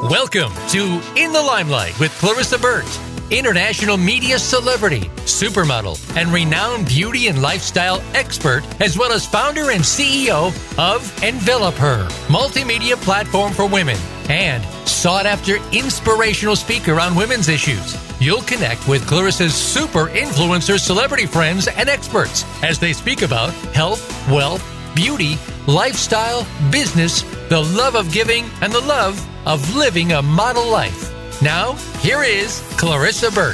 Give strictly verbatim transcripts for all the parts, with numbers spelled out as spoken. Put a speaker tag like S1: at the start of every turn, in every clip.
S1: Welcome to In the Limelight with Clarissa Burt, international media celebrity, supermodel, and renowned beauty and lifestyle expert, as well as founder and C E O of Envelop Her, multimedia platform for women, and sought-after inspirational speaker on women's issues. You'll connect with Clarissa's super influencer celebrity friends and experts as they speak about health, wealth, beauty, lifestyle, business, the love of giving, and the love of living a model life. Now, here is Clarissa Burt.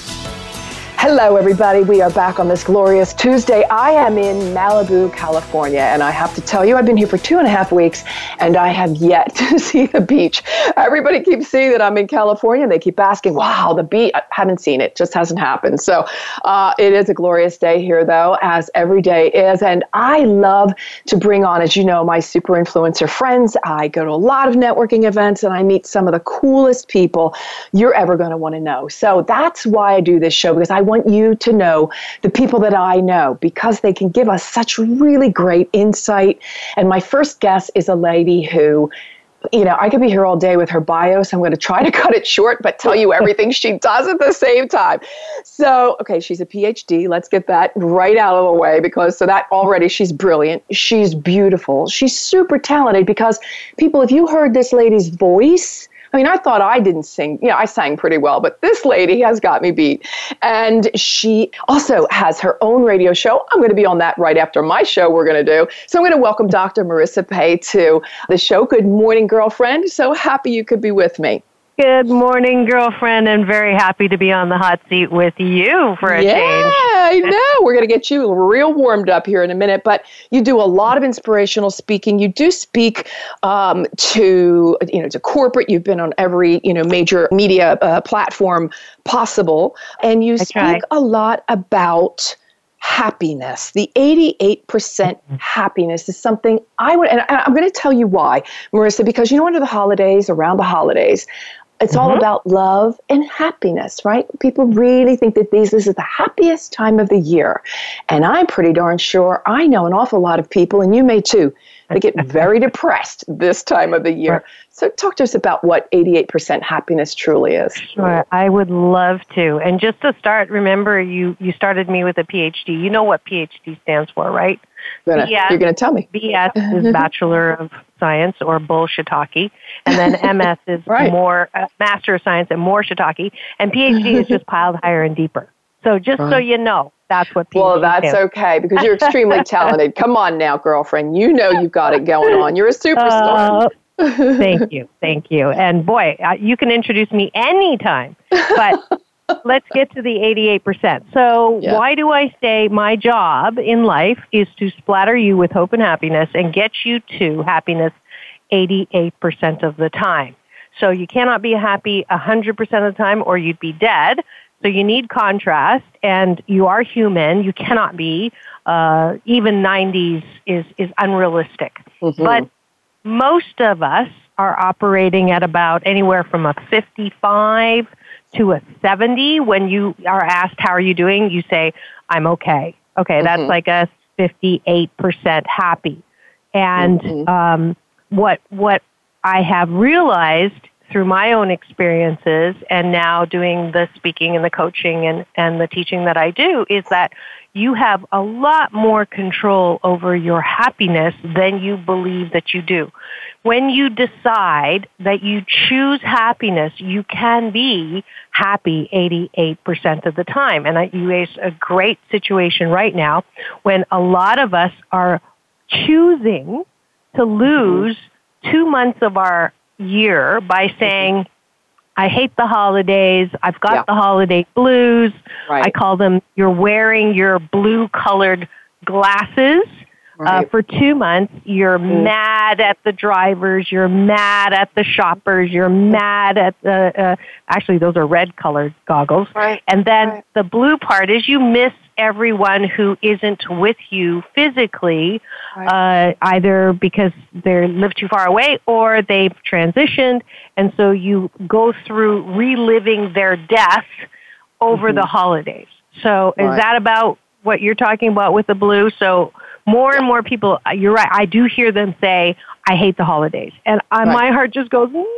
S2: Hello, everybody. We are back on this glorious Tuesday. I am in Malibu, California, and I have to tell you, I've been here for two and a half weeks, and I have yet to see the beach. Everybody keeps seeing that I'm in California, and they keep asking, wow, the beach. I haven't seen it. Just hasn't happened. So uh, it is a glorious day here, though, as every day is. And I love to bring on, as you know, my super influencer friends. I go to a lot of networking events, and I meet some of the coolest people you're ever going to want to know. So that's why I do this show, because I want you to know the people that I know, because they can give us such really great insight. And my first guest is a lady who, you know, I could be here all day with her bio, so I'm going to try to cut it short, but tell you everything she does at the same time. So, okay, she's a P H D. Let's get that right out of the way, because so that already she's brilliant. She's beautiful. She's super talented, because people, if you heard this lady's voice, I mean, I thought I didn't sing. You know, I sang pretty well, but this lady has got me beat. And she also has her own radio show. I'm going to be on that right after my show we're going to do. So I'm going to welcome Doctor Marissa Pei to the show. Good morning, girlfriend. So happy you could be with me.
S3: Good morning, girlfriend, and very happy to be on the hot seat with you for a
S2: yeah,
S3: change.
S2: Yeah, I know. We're going to get you real warmed up here in a minute, but you do a lot of inspirational speaking. You do speak um, to, you know, to corporate. You've been on every, you know, major media uh, platform possible, and you
S3: I
S2: speak
S3: try.
S2: a lot about happiness. The eighty-eight percent happiness is something I would, and I'm going to tell you why, Marissa, because you know, under the holidays, around the holidays, it's mm-hmm. all about love and happiness, right? People really think that these, this is the happiest time of the year. And I'm pretty darn sure I know an awful lot of people, and you may too, that get very depressed this time of the year.
S3: Right.
S2: So talk to us about what eighty-eight percent happiness truly is.
S3: Sure, I would love to. And just to start, remember, you, you started me with a P H D. You know what P H D stands for, right?
S2: Gonna,
S3: B S,
S2: you're going to tell me.
S3: B S is Bachelor of Science, or bullshitaki, and then M S is
S2: right.
S3: more uh, Master of Science and more shiitake, and P H D is just piled higher and deeper. So just right. so you know, that's what P H D
S2: Well, that's
S3: stands.
S2: okay, because you're extremely talented. Come on now, girlfriend. You know you've got it going on. You're a superstar.
S3: Uh, thank you. Thank you. And boy, uh, you can introduce me anytime, but let's get to the eighty-eight percent. So yeah. Why do I say my job in life is to splatter you with hope and happiness and get you to happiness eighty-eight percent of the time? So you cannot be happy one hundred percent of the time, or you'd be dead. So you need contrast, and you are human. You cannot be. Uh, even nineties is, is unrealistic. Mm-hmm. But most of us are operating at about anywhere from a fifty-five to a seventy. When you are asked, how are you doing? You say, I'm okay. Okay, mm-hmm. that's like a fifty-eight percent happy. And mm-hmm. um, what what I have realized through my own experiences, and now doing the speaking and the coaching and, and the teaching that I do, is that you have a lot more control over your happiness than you believe that you do. When you decide that you choose happiness, you can be happy eighty-eight percent of the time. And I, you face a great situation right now when a lot of us are choosing to lose two months of our year by saying, I hate the holidays, I've got yeah. the holiday blues. Right. I call them, you're wearing your blue-colored glasses. Right. Uh, for two months, you're mm. mad at the drivers, you're mad at the shoppers, you're mad at the, uh, actually those are red-colored goggles. Right. And then right. the blue part is you miss everyone who isn't with you physically, right. uh, either because they live too far away or they've transitioned, and so you go through reliving their death over mm-hmm. the holidays. So right. is that about what you're talking about with the blue? So more and more people, you're right, I do hear them say, I hate the holidays. And I, right. my heart just goes, no,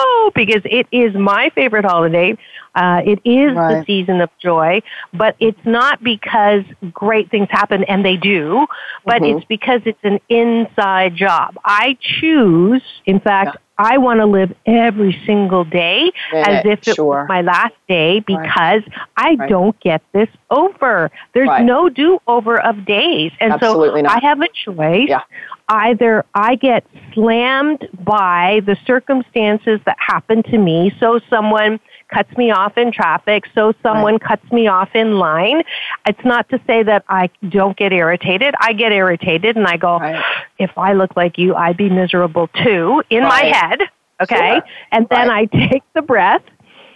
S3: no, because it is my favorite holiday. Uh, it is
S2: right.
S3: the season of joy, but it's not because great things happen, and they do, but mm-hmm. it's because it's an inside job. I choose, in fact, yeah. I want to live every single day Minute, as if it
S2: sure.
S3: was my last day because right. I
S2: right.
S3: don't get this over. There's
S2: right.
S3: no do-over of days. And
S2: Absolutely
S3: so
S2: not.
S3: I have a choice.
S2: Yeah.
S3: Either I get slammed by the circumstances that happen to me, so someone cuts me off in traffic, so someone right. cuts me off in line. It's not to say that I don't get irritated. I get irritated and I go, right. if I look like you, I'd be miserable too, in right. my head, okay? Sure. And then right. I take the breath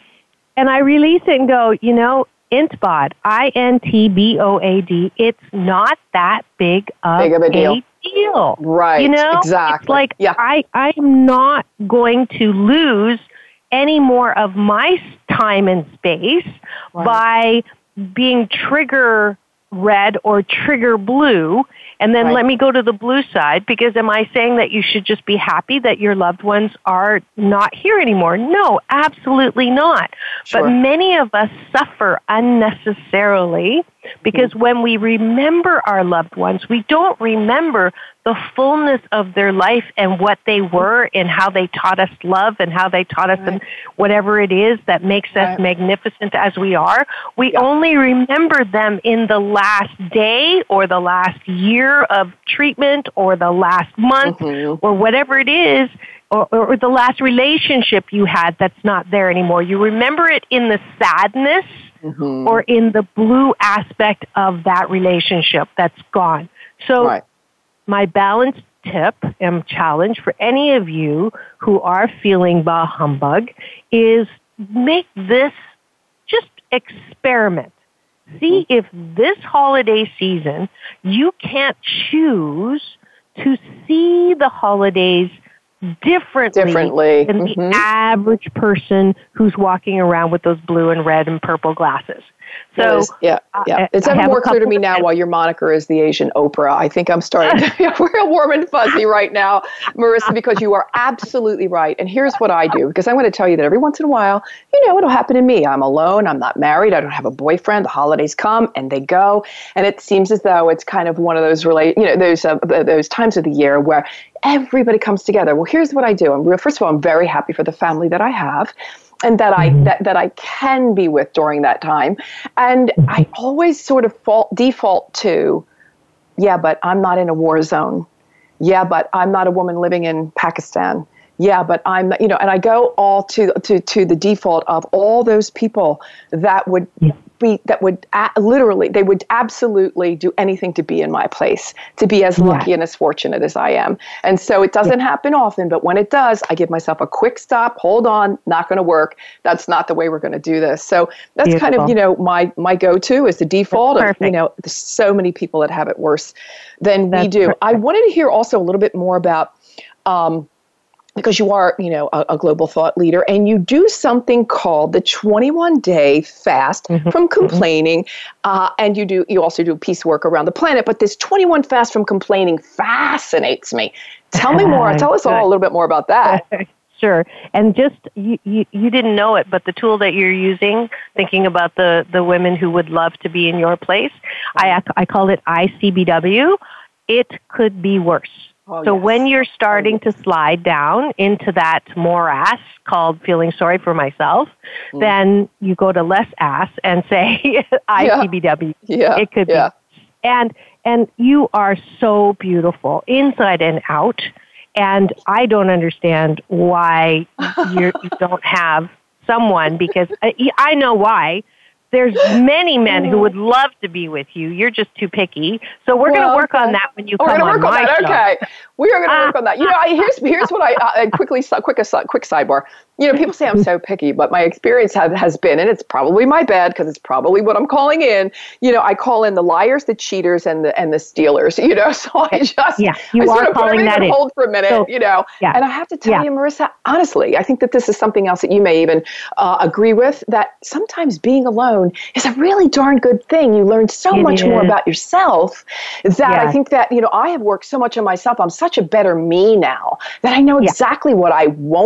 S3: and I release it and go, you know, Intboad, I N T B O A D, it's not that big of,
S2: big of a deal.
S3: A deal.
S2: Right,
S3: you know?
S2: exactly.
S3: It's like,
S2: yeah.
S3: I, I'm not going to lose any more of my time and space right. by being trigger red or trigger blue, and then right. let me go to the blue side, because am I saying that you should just be happy that your loved ones are not here anymore? No, absolutely not. Sure. But many of us suffer unnecessarily because mm-hmm. when we remember our loved ones, we don't remember the fullness of their life and what they were and how they taught us love and how they taught us right. and whatever it is that makes right. us magnificent as we are. We yeah. only remember them in the last day or the last year of treatment or the last month mm-hmm. or whatever it is, or, or the last relationship you had that's not there anymore. You remember it in the sadness mm-hmm. or in the blue aspect of that relationship that's gone. So right. my balanced tip and challenge for any of you who are feeling bah humbug is make this just experiment. See if this holiday season you can't choose to see the holidays differently,
S2: differently.
S3: than
S2: mm-hmm.
S3: the average person who's walking around with those blue and red and purple glasses. So
S2: yeah, yeah.
S3: I,
S2: it's
S3: I
S2: ever more clear to me
S3: of
S2: now why your moniker is the Asian Oprah. I think I'm starting to feel real warm and fuzzy right now, Marissa, because you are absolutely right. And here's what I do, because I'm going to tell you that every once in a while, you know, it'll happen to me. I'm alone. I'm not married. I don't have a boyfriend. The holidays come and they go. And it seems as though it's kind of one of those relate, you know, those uh, those times of the year where everybody comes together. Well, here's what I do. I'm, first of all, I'm very happy for the family that I have and that I that, that I can be with during that time. And I always sort of fault, default to, yeah, but I'm not in a war zone. Yeah, but I'm not a woman living in Pakistan. Yeah, but I'm, you know, and I go all to to to the default of all those people that would yeah. be, that would a- literally, they would absolutely do anything to be in my place, to be as lucky yeah. and as fortunate as I am. And so it doesn't yeah. happen often, but when it does, I give myself a quick stop, hold on, not going to work. That's not the way we're going to do this. So that's Beautiful. kind of, you know, my, my go-to is the default of, you know, there's so many people that have it worse than that's we do. Perfect. I wanted to hear also a little bit more about, um, because you are, you know, a, a global thought leader, and you do something called the twenty-one day fast mm-hmm. from complaining, uh, and you do you also do peace work around the planet. But this twenty-one fast from complaining fascinates me. Tell me more. Tell us all a little bit more about that.
S3: Sure. And just, you, you, you didn't know it, but the tool that you're using, thinking about the, the women who would love to be in your place, I, I call it I C B W. It could be worse. Oh, so yes. when you're starting oh, yes. to slide down into that morass called feeling sorry for myself, mm. then you go to less ass and say I C B W.
S2: Yeah. Yeah.
S3: It could
S2: yeah.
S3: be. And, and you are so beautiful inside and out. And I don't understand why you're, you don't have someone, because I, I know why. There's many men who would love to be with you. You're just too picky. So we're well, going to work okay. on that when you
S2: oh,
S3: come
S2: we're
S3: on
S2: work
S3: my
S2: on that.
S3: show.
S2: Okay, we are going to uh, work on that. You know, I, here's here's what I uh, quickly quick quick sidebar. You know, people say I'm so picky, but my experience have, has been, and it's probably my bad because it's probably what I'm calling in. You know, I call in the liars, the cheaters, and the and the stealers. You know, so I just
S3: yeah, you
S2: I
S3: are
S2: sort of
S3: calling
S2: put
S3: that in.
S2: Hold for a minute. So, you know, yeah. and I have to tell yeah. you, Marissa, honestly, I think that this is something else that you may even uh, agree with. That sometimes being alone is a really darn good thing. You learn so it much is. more about yourself. That yeah. I think that you know I have worked so much on myself. I'm such a better me now that I know exactly yeah. what I won't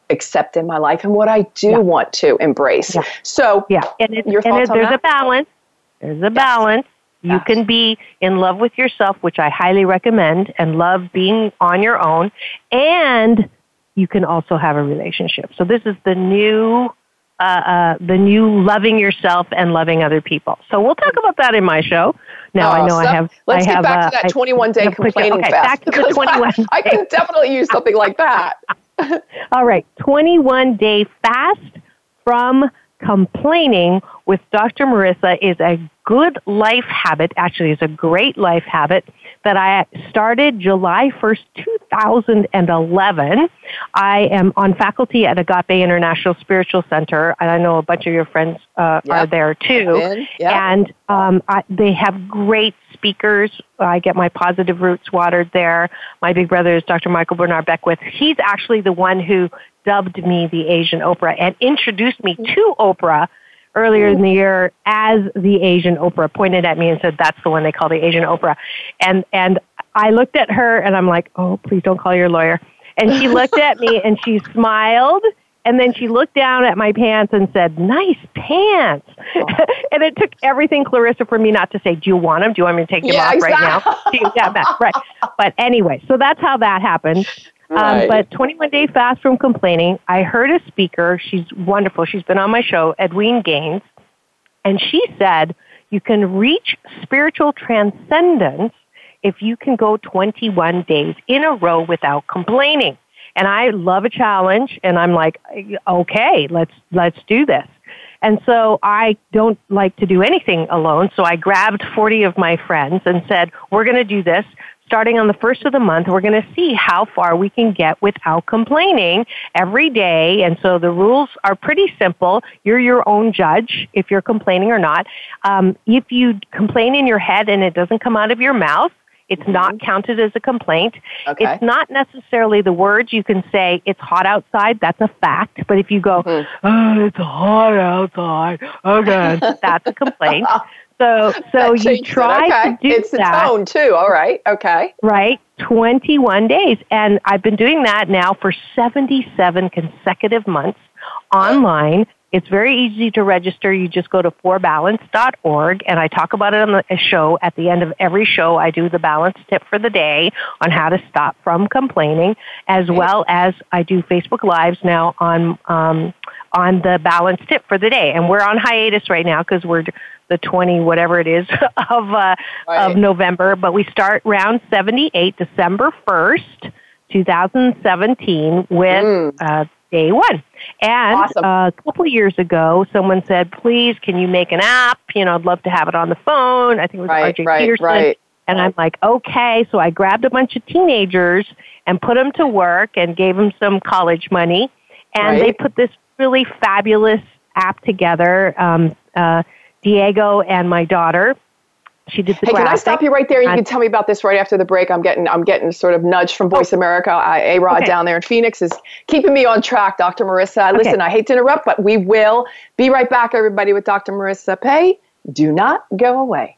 S2: accept in my life and what I do yeah. want to embrace. Yeah. So
S3: yeah, and, it,
S2: your
S3: and
S2: thoughts
S3: it, there's
S2: on that?
S3: a balance. There's a
S2: yes.
S3: balance. You
S2: yes.
S3: can be in love with yourself, which I highly recommend, and love being on your own, and you can also have a relationship. So this is the new, uh, uh, the new loving yourself and loving other people. So we'll talk about that in my show. Now
S2: oh,
S3: I know
S2: so
S3: I have.
S2: Let's
S3: I
S2: get
S3: have,
S2: back
S3: uh,
S2: to that twenty-one day complaining
S3: okay,
S2: fast.
S3: Back to the twenty-one.
S2: I, I can definitely use something like that.
S3: All right, twenty-one day fast from complaining with Doctor Marissa is a good life habit. Actually, it's a great life habit that I started July first, two thousand eleven. I am on faculty at Agape International Spiritual Center, and I know a bunch of your friends uh,
S2: yep.
S3: are there too.
S2: Yep.
S3: And um, I, they have great speakers. I get my Positive Roots watered there. My big brother is Doctor Michael Bernard Beckwith. He's actually the one who dubbed me the Asian Oprah and introduced me to Oprah earlier in the year as the Asian Oprah, pointed at me and said, that's the one they call the Asian Oprah. And and I looked at her and I'm like, oh, please don't call your lawyer. And she looked at me and she smiled. And then she looked down at my pants and said, nice pants. Oh. And it took everything, Clarissa, for me not to say, do you want them? Do you want me to take them
S2: yeah,
S3: off
S2: exactly.
S3: right now? Do you, yeah, right. But anyway, so that's how that happened.
S2: Right.
S3: Um, but twenty-one day fast from complaining, I heard a speaker. She's wonderful. She's been on my show, Edwene Gaines. And she said, you can reach spiritual transcendence if you can go twenty-one days in a row without complaining. And I love a challenge, and I'm like, okay, let's let's do this. And so I don't like to do anything alone, so I grabbed forty of my friends and said, we're going to do this. Starting on the first of the month, we're going to see how far we can get without complaining every day. And so the rules are pretty simple. You're your own judge if you're complaining or not. Um, if you complain in your head and it doesn't come out of your mouth, it's mm-hmm. not counted as a complaint.
S2: Okay.
S3: It's not necessarily the words. You can say, it's hot outside. That's a fact. But if you go, mm-hmm. oh, it's hot outside, okay, that's a complaint. So so you try
S2: okay.
S3: to do
S2: it's
S3: that.
S2: It's the tone, too. All right. Okay.
S3: Right. twenty-one days. And I've been doing that now for seventy-seven consecutive months online. It's very easy to register. You just go to for balance dot org, and I talk about it on the show. At the end of every show, I do the balance tip for the day on how to stop from complaining, as well as I do Facebook Lives now on um, on the balance tip for the day. And we're on hiatus right now because we're the twenty, whatever it is, of uh,
S2: right.
S3: of November. But we start round seventy-eight, December first, twenty seventeen, with mm. uh, day one. And
S2: awesome.
S3: uh, a couple of years ago, someone said, please, can you make an app? You know, I'd love to have it on the phone. I think it was
S2: right,
S3: R J
S2: right,
S3: Peterson.
S2: Right.
S3: And I'm like, okay. So I grabbed a bunch of teenagers and put them to work and gave them some college money. And
S2: right.
S3: they put this really fabulous app together. Um, uh, Diego and my daughter, she did the
S2: hey,
S3: graphic.
S2: Can I stop you right there? You can tell me about this right after the break. I'm getting I'm getting sort of nudged from Voice America. I, A-Rod okay. down there in Phoenix is keeping me on track, Doctor Marissa.
S3: Okay.
S2: Listen, I hate to interrupt, but we will be right back, everybody, with Doctor Marissa Pei. Do not go away.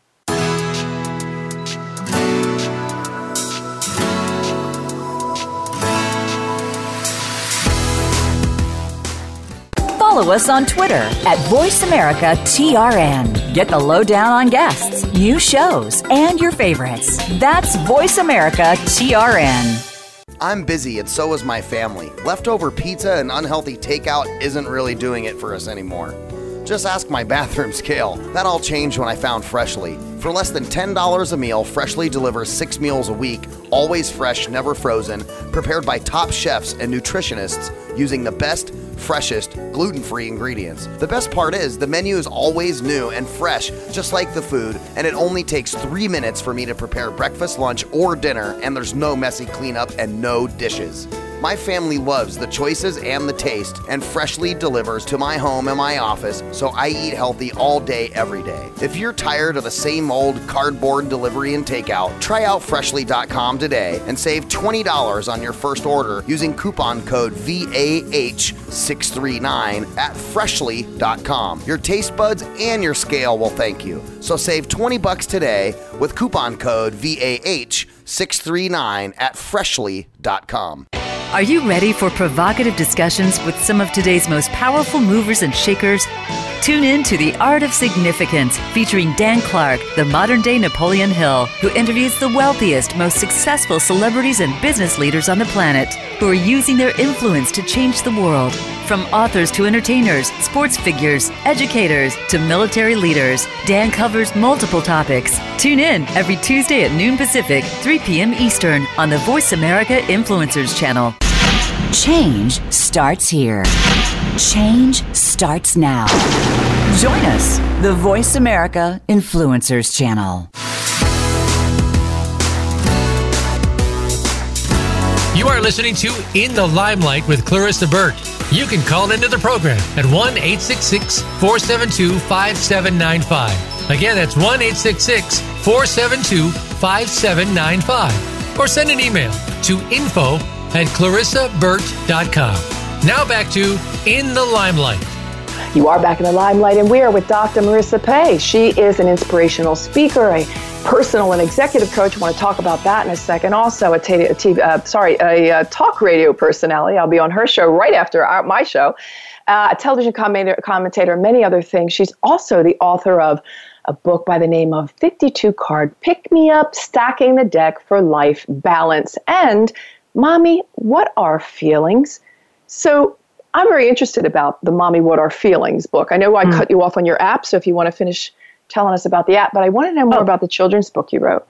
S4: Follow us on Twitter at Voice America T R N. Get the lowdown on guests, new shows, and your favorites. That's Voice America T R N.
S5: I'm busy and so is my family. Leftover pizza and unhealthy takeout isn't really doing it for us anymore. Just ask my bathroom scale. That all changed when I found Freshly. For less than ten dollars a meal, Freshly delivers six meals a week, always fresh, never frozen, prepared by top chefs and nutritionists using the best, freshest, gluten-free ingredients. The best part is the menu is always new and fresh, just like the food, and it only takes three minutes for me to prepare breakfast, lunch, or dinner, and there's no messy cleanup and no dishes. My family loves the choices and the taste, and Freshly delivers to my home and my office, so I eat healthy all day, every day. If you're tired of the same old cardboard delivery and takeout, try out Freshly dot com today and save twenty dollars on your first order using coupon code V A H six three nine at Freshly dot com. Your taste buds and your scale will thank you. So save twenty bucks today with coupon code V A H six three nine at Freshly dot com.
S4: Are you ready for provocative discussions with some of today's most powerful movers and shakers? Tune in to The Art of Significance, featuring Dan Clark, the modern-day Napoleon Hill, who interviews the wealthiest, most successful celebrities and business leaders on the planet who are using their influence to change the world. From authors to entertainers, sports figures, educators to military leaders, Dan covers multiple topics. Tune in every Tuesday at noon Pacific, three p.m. Eastern on the Voice America Influencers channel. Change starts here. Change starts now. Join us, the Voice America Influencers channel.
S1: You are listening to In the Limelight with Clarissa Burt. You can call into the program at one eight six six, four seven two, five seven nine five. Again, that's one eight six six, four seven two, five seven nine five. Or send an email to info at clarissa burt dot com. Now back to In the Limelight.
S2: You are back in the limelight, and we are with Doctor Marissa Pei. She is an inspirational speaker, a personal and executive coach. I want to talk about that in a second. Also, a, t- a t- uh, sorry, a, a talk radio personality. I'll be on her show right after our, my show. Uh, a television commentator, commentator, and many other things. She's also the author of a book by the name of fifty-two card Pick Me Up, Stacking the Deck for Life Balance, and Mommy, What Are Feelings? So I'm very interested about the Mommy, What Are Feelings book. I know I mm. cut you off on your app, so if you want to finish telling us about the app, but I want to know more oh. about the children's book you wrote.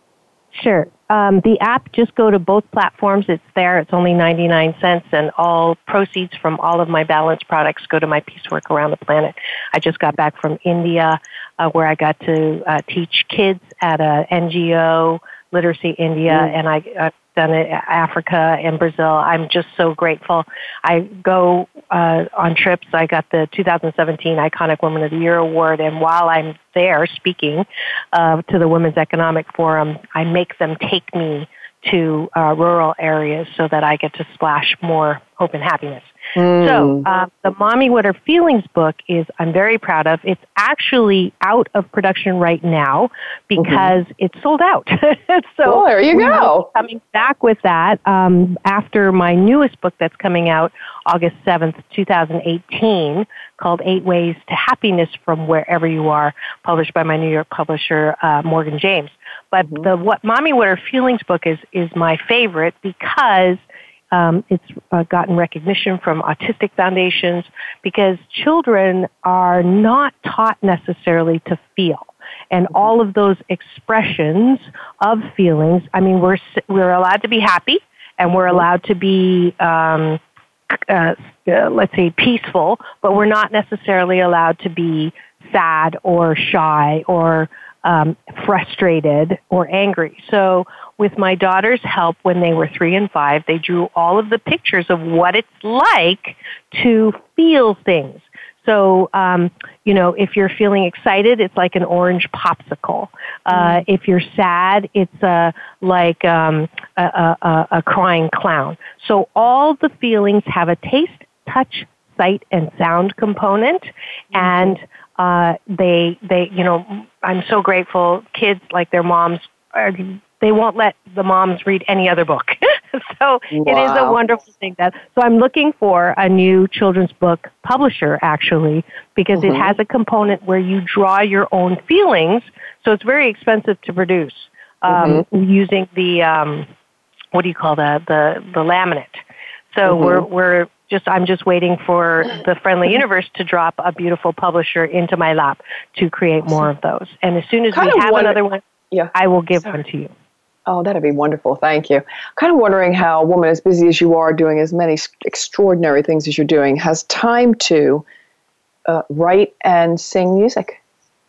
S3: Sure. Um, the app, just go to both platforms. It's there. It's only ninety-nine cents, and all proceeds from all of my balance products go to my Peacework Around the Planet. I just got back from India, uh, where I got to uh, teach kids at a N G O, Literacy India, mm. and I uh, done it Africa and Brazil. I'm just so grateful. I go uh, on trips. I got the two thousand seventeen Iconic Woman of the Year Award, and while I'm there speaking uh, to the Women's Economic Forum, I make them take me to uh, rural areas so that I get to splash more hope and happiness. Mm. So uh, the Mommy, What Are Feelings book is, I'm very proud of. It's actually out of production right now because mm-hmm. it's sold out. So
S2: oh, there you go.
S3: Coming back with that um, after my newest book that's coming out August seventh, twenty eighteen, called Eight Ways to Happiness from Wherever You Are, published by my New York publisher, uh, Morgan James. But mm-hmm. the what Mommy, What Are Feelings book is, is my favorite because Um, it's uh, gotten recognition from autistic foundations because children are not taught necessarily to feel. And all of those expressions of feelings, I mean, we're we're allowed to be happy and we're allowed to be, um, uh, uh, let's say, peaceful, but we're not necessarily allowed to be sad or shy or um, frustrated or angry. So with my daughter's help, when they were three and five, they drew all of the pictures of what it's like to feel things. So, um, you know, if you're feeling excited, it's like an orange popsicle. Uh, mm. If you're sad, it's uh, like um, a, a, a crying clown. So all the feelings have a taste, touch, sight, and sound component, mm. and uh, they, they, you know, I'm so grateful. Kids, like their moms, are, they won't let the moms read any other book. So wow. It is a wonderful thing. That So I'm looking for a new children's book publisher, actually, because mm-hmm. it has a component where you draw your own feelings. So it's very expensive to produce um, mm-hmm. using the, um, what do you call that, the, the laminate. So mm-hmm. we're we're just I'm just waiting for the Friendly Universe to drop a beautiful publisher into my lap to create more of those. And as soon as kind we have wonder- another one, yeah. I will give Sorry. one to you.
S2: Oh, that'd be wonderful. Thank you. Kind of wondering how a woman as busy as you are, doing as many extraordinary things as you're doing, has time to uh, write and sing music.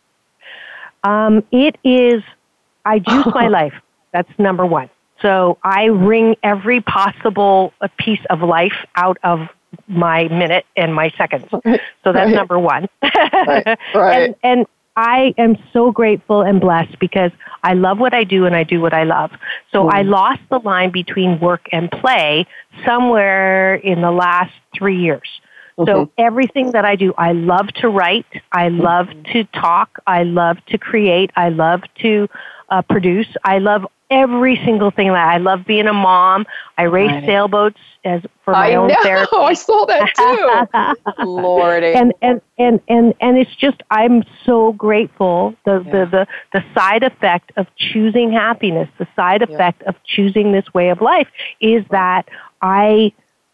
S3: Um, it is, I juice my life. That's number one. So I wring every possible piece of life out of my minute and my seconds. So that's right. number one. Right. Right. And, and I am so grateful and blessed because I love what I do and I do what I love. So mm. I lost the line between work and play somewhere in the last three years. Mm-hmm. So everything that I do, I love to write, I love mm-hmm. to talk, I love to create, I love to uh, produce. I love every single thing that I love being a mom. I race right. sailboats as for my
S2: I
S3: own
S2: know.
S3: therapy.
S2: I saw that too. Lordy.
S3: And, and and and and it's just I'm so grateful the, yeah. the, the, the side effect of choosing happiness, the side effect yeah. of choosing this way of life is right. that I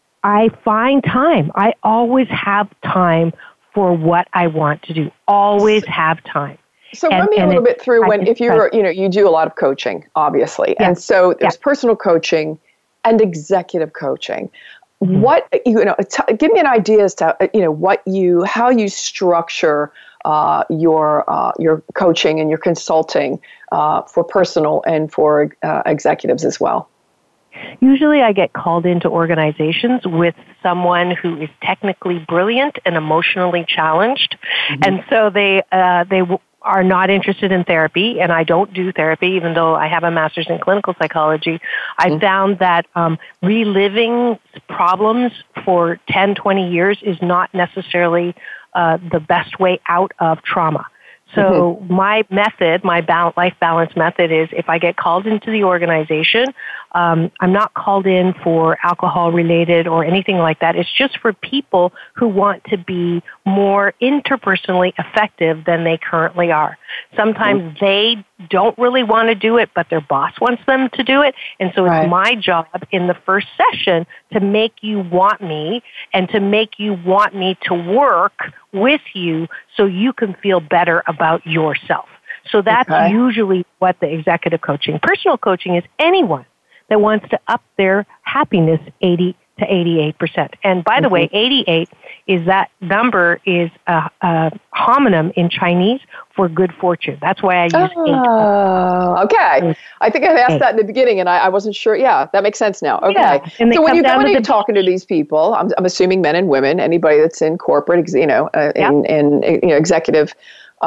S3: I find time. I always have time for what I want to do. Always have time.
S2: So and, run me a little bit through when, if you're, you know, you do a lot of coaching, obviously. Yeah. And so there's yeah. personal coaching and executive coaching. Mm-hmm. What, you know, t- give me an idea as to, you know, what you, how you structure uh, your, uh, your coaching and your consulting uh, for personal and for uh, executives as well.
S3: Usually I get called into organizations with someone who is technically brilliant and emotionally challenged. Mm-hmm. And so they, uh, they, w- are not interested in therapy, and I don't do therapy, even though I have a master's in clinical psychology. I mm-hmm. found that um, reliving problems for ten, twenty years is not necessarily uh, the best way out of trauma. So mm-hmm. my method, my ba- life balance method is if I get called into the organization, um, I'm not called in for alcohol related or anything like that. It's just for people who want to be more interpersonally effective than they currently are. Sometimes mm-hmm. they don't really want to do it, but their boss wants them to do it. And so right. it's my job in the first session to make you want me and to make you want me to work with you so you can feel better about yourself. So that's okay. usually what the executive coaching. Personal coaching is anyone that wants to up their happiness eighty to eighty-eight percent. And by mm-hmm. the way, eighty-eight is that number is a, a homonym in Chinese for good fortune. That's why I use
S2: oh,
S3: eight.
S2: Oh, okay. I think I asked eight. that in the beginning, and I, I wasn't sure. Yeah, that makes sense now. Okay.
S3: Yeah.
S2: So when you go and you're talking to these people, I'm, I'm assuming men and women, anybody that's in corporate, you know, uh, yeah. in, in you know, executive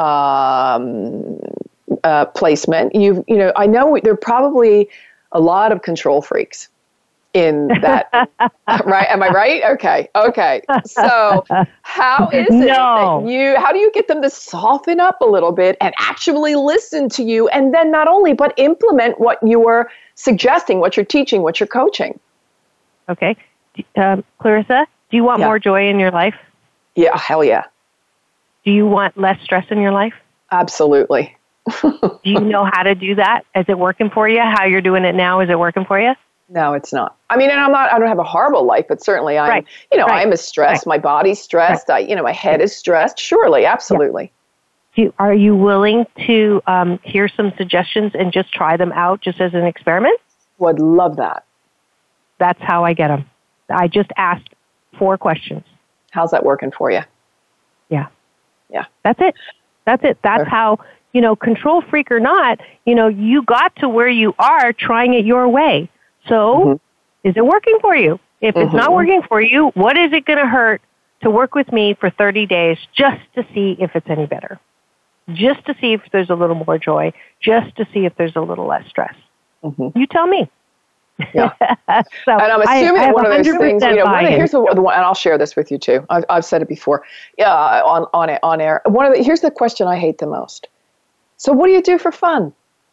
S2: um, uh, placement, you you know, I know there are probably a lot of control freaks in that, right? Am I right? Okay. Okay. So how is it
S3: no.
S2: that you, how do you get them to soften up a little bit and actually listen to you, and then not only, but implement what you're suggesting, what you're teaching, what you're coaching?
S3: Okay. Um, Clarissa, do you want
S2: yeah.
S3: more joy in your life?
S2: Yeah. Hell yeah.
S3: Do you want less stress in your life?
S2: Absolutely.
S3: Do you know how to do that? Is it working for you? How you're doing it now? Is it working for you?
S2: No, it's not. I mean, and I'm not, I don't have a horrible life, but certainly I'm,
S3: right.
S2: you know,
S3: right.
S2: I'm stressed. Right. My body's stressed. Right. I, you know, my head is stressed. Surely. Absolutely.
S3: Yeah. Do, are you willing to um, hear some suggestions and just try them out just as an experiment?
S2: Would love that.
S3: That's how I get them. I just asked four questions.
S2: How's that working for you?
S3: Yeah.
S2: Yeah.
S3: That's it. That's it. That's sure. how, you know, control freak or not, you know, you got to where you are trying it your way. So mm-hmm. is it working for you? If mm-hmm. it's not working for you, what is it going to hurt to work with me for thirty days just to see if it's any better? Just to see if there's a little more joy, just to see if there's a little less stress. Mm-hmm. You tell me.
S2: Yeah.
S3: so
S2: and I'm assuming
S3: I, I
S2: one of those things, you know, one of, here's the, the one, and I'll share this with you too. I've, I've said it before yeah, on, on, on air. One of the, here's the question I hate the most. So what do you do for fun?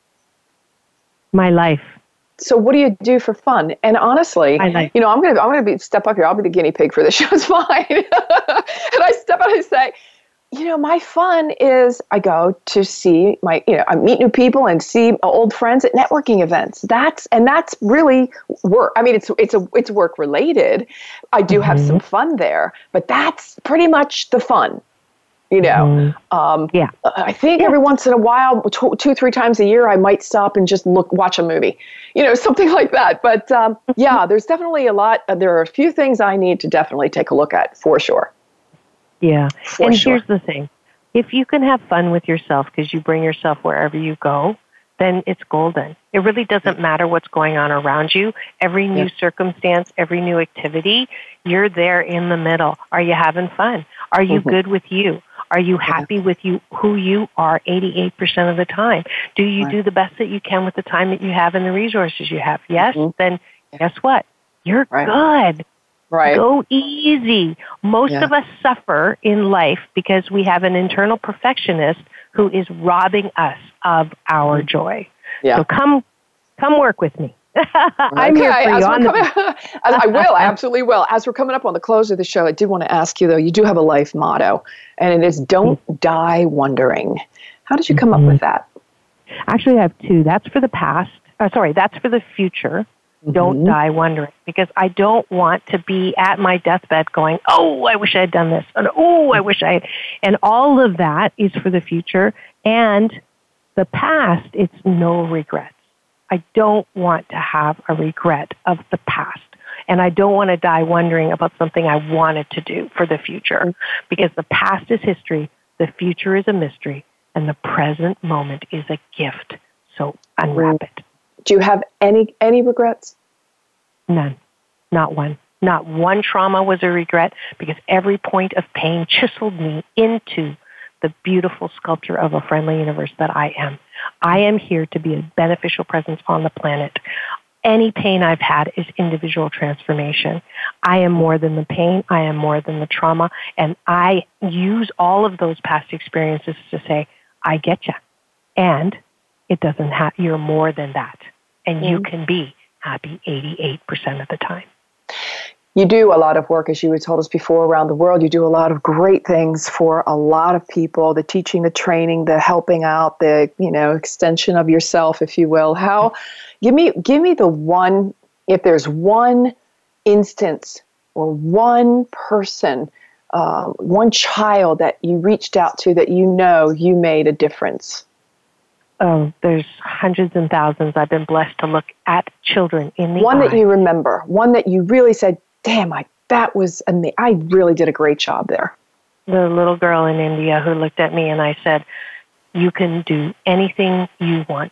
S3: My life.
S2: So what do you do for fun? And honestly, you know, I'm going to I'm going to be step up here. I'll be the guinea pig for this show. It's fine. And I step out and say, you know, my fun is I go to see my, you know, I meet new people and see old friends at networking events. That's, and that's really work. I mean, it's, it's a, it's work related. I do mm-hmm. have some fun there, but that's pretty much the fun. You know, mm-hmm. um, yeah. I think yeah. every once in a while, two, two, three times a year, I might stop and just look, watch a movie, you know, something like that. But um, yeah, there's definitely a lot. Uh, there are a few things I need to definitely take a look at for sure.
S3: Yeah.
S2: For
S3: and
S2: sure.
S3: Here's the thing. If you can have fun with yourself because you bring yourself wherever you go, then it's golden. It really doesn't matter what's going on around you. Every new yeah. circumstance, every new activity, you're there in the middle. Are you having fun? Are you mm-hmm. good with you? Are you happy with you, who you are eighty-eight percent of the time? Do you right. do the best that you can with the time that you have and the resources you have? Yes? Mm-hmm. Then guess what? You're right. good.
S2: Right.
S3: Go easy. Most yeah. of us suffer in life because we have an internal perfectionist who is robbing us of our mm-hmm. joy.
S2: Yeah.
S3: So come, come work with me. I'm
S2: okay,
S3: here for you.
S2: as
S3: On
S2: we're
S3: the-
S2: coming, I will, I absolutely will. As we're coming up on the close of the show, I did want to ask you, though, you do have a life motto, and it is don't die wondering. How did you come mm-hmm. up with that?
S3: Actually, I have two. That's for the past. Uh, sorry, that's for the future. Mm-hmm. Don't die wondering, because I don't want to be at my deathbed going, oh, I wish I had done this. And, oh, I wish I had. And all of that is for the future. And the past, it's no regrets. I don't want to have a regret of the past. And I don't want to die wondering about something I wanted to do for the future, because the past is history, the future is a mystery, and the present moment is a gift. So unwrap it.
S2: Do you have any any regrets?
S3: None. Not one. Not one trauma was a regret, because every point of pain chiseled me into the beautiful sculpture of a friendly universe that I am. I am here to be a beneficial presence on the planet. Any pain I've had is individual transformation. I am more than the pain. I am more than the trauma. And I use all of those past experiences to say, I get you. And it doesn't have, you're more than that. And mm-hmm. you can be happy eighty-eight percent of the time.
S2: You do a lot of work, as you had told us before, around the world. You do a lot of great things for a lot of people, the teaching, the training, the helping out, the, you know, extension of yourself, if you will. How, give me, give me the one, if there's one instance or one person, uh, one child that you reached out to that you know you made a difference.
S3: Oh, there's hundreds and thousands. I've been blessed to look at children in the
S2: One
S3: eye.
S2: that you remember, one that you really said, damn, I, that was amazing. I really did a great job there.
S3: The little girl in India who looked at me and I said, you can do anything you want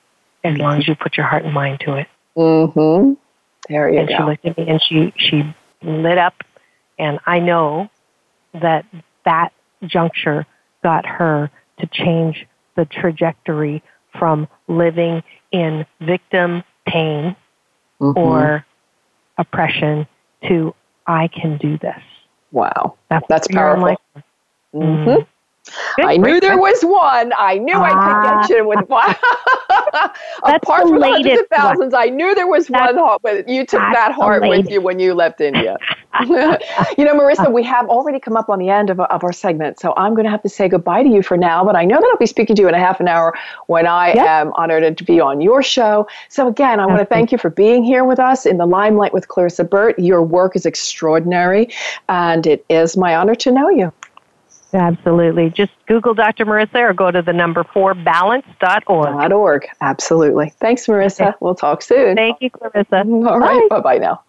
S3: as long as you put your heart and mind to it.
S2: Mm-hmm. There you
S3: and
S2: go.
S3: And she looked at me and she, she lit up. And I know that that juncture got her to change the trajectory from living in victim pain mm-hmm. or oppression to, I can do this.
S2: Wow.
S3: That's,
S2: That's powerful.
S3: Mm-hmm.
S2: Good, I knew there was one. I knew uh, I could get you with one. Apart from the hundreds of thousands, one. I knew there was that's, one heart. With, you took that heart with you when you left India. You know, Marissa, we have already come up on the end of, of our segment, so I'm going to have to say goodbye to you for now, but I know that I'll be speaking to you in a half an hour when I yep. am honored to be on your show. So again, I want to thank you for being here with us in the Limelight with Clarissa Burt. Your work is extraordinary, and it is my honor to know you.
S3: Absolutely. Just Google Doctor Marissa or go to the number four balance dot org.
S2: .org. Absolutely. Thanks, Marissa. Okay. We'll talk soon.
S3: Thank you, Clarissa.
S2: All right. Bye. Bye-bye now.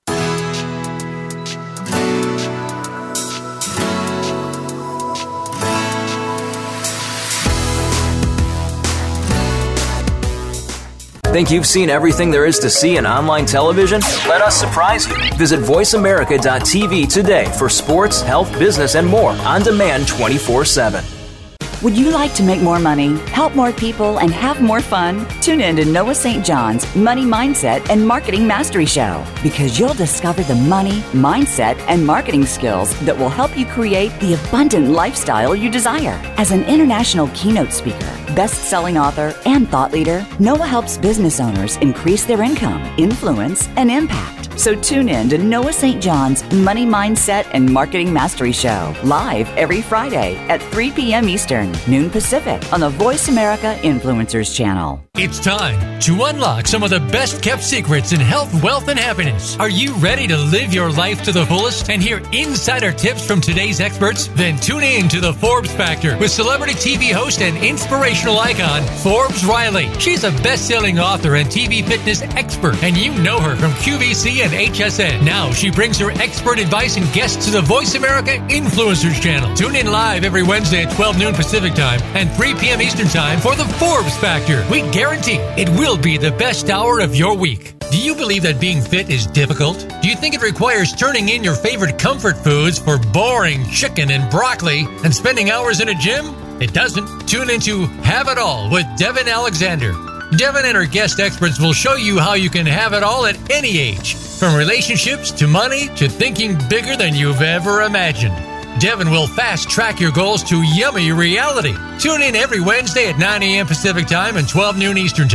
S6: Think you've seen everything there is to see in online television? Let us surprise you. Visit voice america dot t v today for sports, health, business, and more on demand twenty-four seven.
S4: Would you like to make more money, help more people, and have more fun? Tune in to Noah Saint John's Money Mindset and Marketing Mastery Show, because you'll discover the money, mindset, and marketing skills that will help you create the abundant lifestyle you desire. As an international keynote speaker, best-selling author, and thought leader, Noah helps business owners increase their income, influence, and impact. So tune in to Noah Saint John's Money Mindset and Marketing Mastery Show, live every Friday at three p.m. Eastern, noon Pacific, on the Voice America Influencers channel.
S1: It's time to unlock some of the best-kept secrets in health, wealth, and happiness. Are you ready to live your life to the fullest and hear insider tips from today's experts? Then tune in to the Forbes Factor with celebrity T V host and inspirational icon, Forbes Riley. She's a best-selling author and T V fitness expert, and you know her from Q V C and H S N. Now she brings her expert advice and guests to the Voice America Influencers channel. Tune in live every Wednesday at twelve noon Pacific time and three p.m. Eastern time for the Forbes Factor. We guarantee it will be the best hour of your week. Do you believe that being fit is difficult? Do you think it requires turning in your favorite comfort foods for boring chicken and broccoli and spending hours in a gym? It doesn't. Tune into Have It All with Devin Alexander. Devin and her guest experts will show you how you can have it all at any age, from relationships to money to thinking bigger than you've ever imagined. Devin will fast-track your goals to yummy reality. Tune in every Wednesday at nine a.m. Pacific Time and twelve noon Eastern Time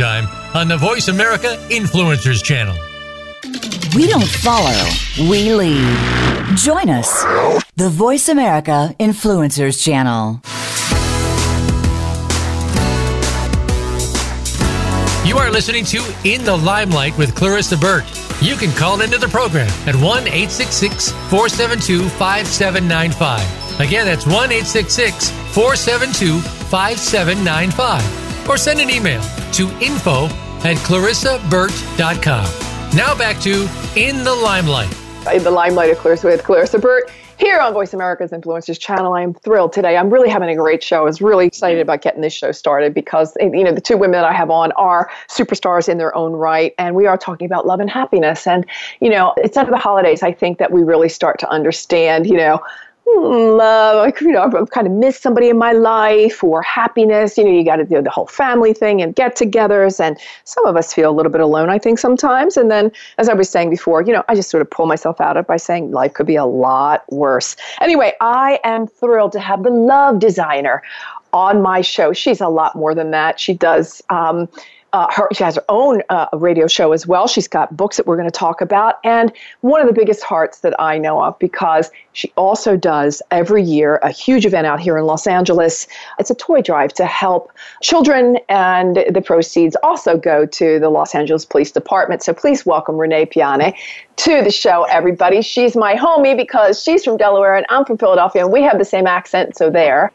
S1: on the Voice America Influencers Channel.
S7: We don't follow, we lead. Join us, the Voice America Influencers Channel.
S1: You are listening to In the Limelight with Clarissa Burt. You can call into the program at one eight six six, four seven two, five seven nine five. Again, that's one eight six six, four seven two, five seven nine five. Or send an email to info at clarissa burt dot com. Now back to In the Limelight.
S2: In the Limelight of Clarissa with Clarissa Burt. Here on Voice America's Influencers Channel, I am thrilled today. I'm really having a great show. I was really excited about getting this show started because, you know, the two women that I have on are superstars in their own right, and we are talking about love and happiness. And, you know, it's under the holidays, I think, that we really start to understand, you know, love, like, you know, I've kind of missed somebody in my life, or happiness. You know, you got to do the whole family thing and get-togethers, and some of us feel a little bit alone, I think, sometimes. And then, as I was saying before, you know, I just sort of pull myself out of it by saying life could be a lot worse. Anyway, I am thrilled to have the love designer on my show. She's a lot more than that. She does um, Uh, her, she has her own uh, radio show as well. She's got books that we're going to talk about. And one of the biggest hearts that I know of, because she also does every year a huge event out here in Los Angeles. It's a toy drive to help children, and the proceeds also go to the Los Angeles Police Department. So please welcome Renee Piane to the show, everybody. She's my homie because she's from Delaware and I'm from Philadelphia, and we have the same accent, so there.